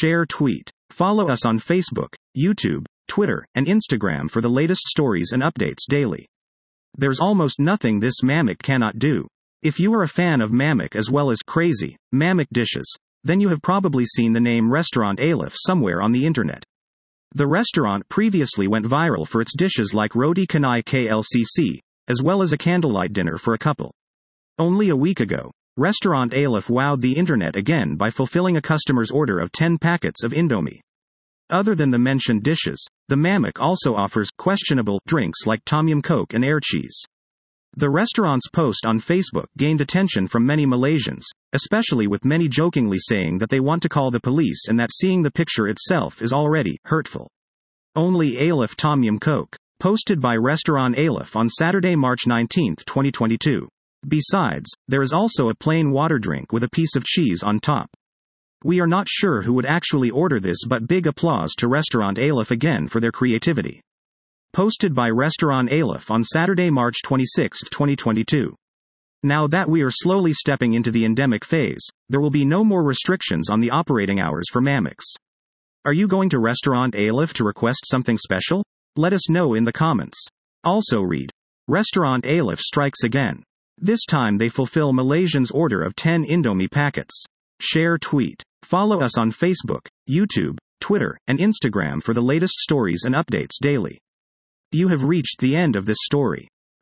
share, tweet. Follow us on Facebook, YouTube, Twitter, and Instagram for the latest stories and updates daily. There's almost nothing this Mamak cannot do. If you are a fan of Mamak as well as crazy, Mamak dishes, then you have probably seen the name Restaurant Aleph somewhere on the internet. The restaurant previously went viral for its dishes like Roti Canai KLCC, as well as a candlelight dinner for a couple. Only a week ago, Restaurant Aleph wowed the internet again by fulfilling a customer's order of 10 packets of Indomie. Other than the mentioned dishes, the Mamak also offers questionable drinks like Tom Yum Coke and air cheese. The restaurant's post on Facebook gained attention from many Malaysians, especially with many jokingly saying that they want to call the police and that seeing the picture itself is already hurtful. Only Aleph Tom Yum Coke, posted by Restaurant Aleph on Saturday, March 19, 2022. Besides, there is also a plain water drink with a piece of cheese on top. We are not sure who would actually order this, but big applause to Restaurant Aleph again for their creativity. Posted by Restaurant Aleph on Saturday, March 26, 2022. Now that we are slowly stepping into the endemic phase, there will be no more restrictions on the operating hours for Mamaks. Are you going to Restaurant Aleph to request something special? Let us know in the comments. Also read, Restaurant Aleph strikes again. This time they fulfill Malaysians' order of 10 Indomie packets. Share, tweet. Follow us on Facebook, YouTube, Twitter, and Instagram for the latest stories and updates daily. You have reached the end of this story.